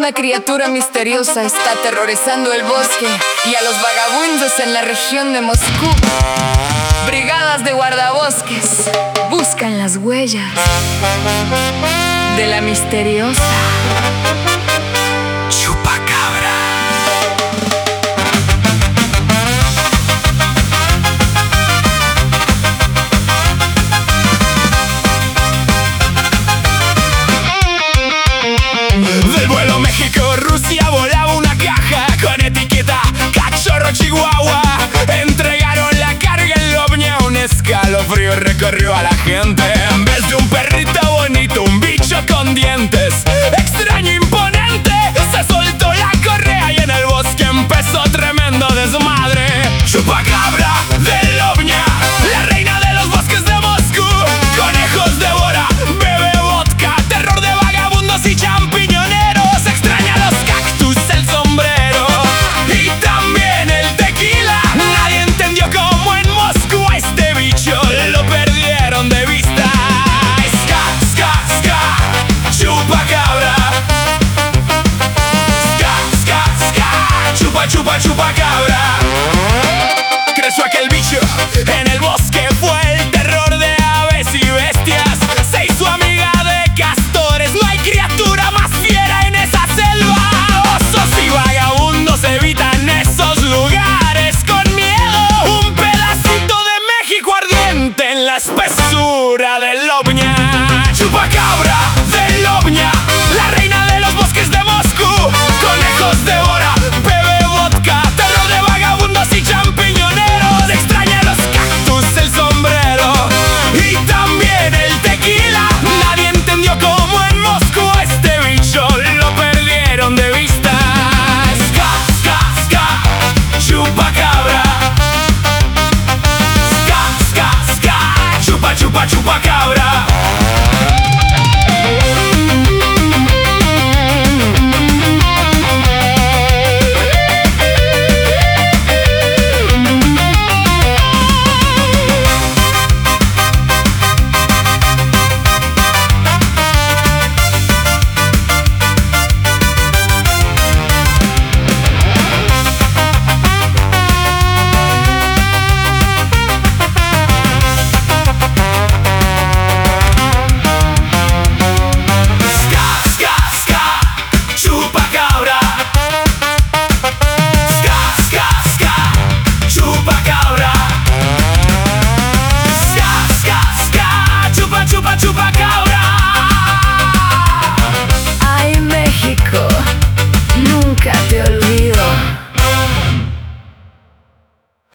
Una criatura misteriosa está aterrorizando el bosque y a los vagabundos en la región de Moscú. Brigadas de guardabosques buscan las huellas de la misteriosa chupacabra. Del vuelo México-Rusia volaba una caja con etiqueta Cachorro Chihuahua. Entregaron la carga en Lovnia, un escalofrío recorrió a la gente. En vez de un perrito bonito, un bicho con dientes.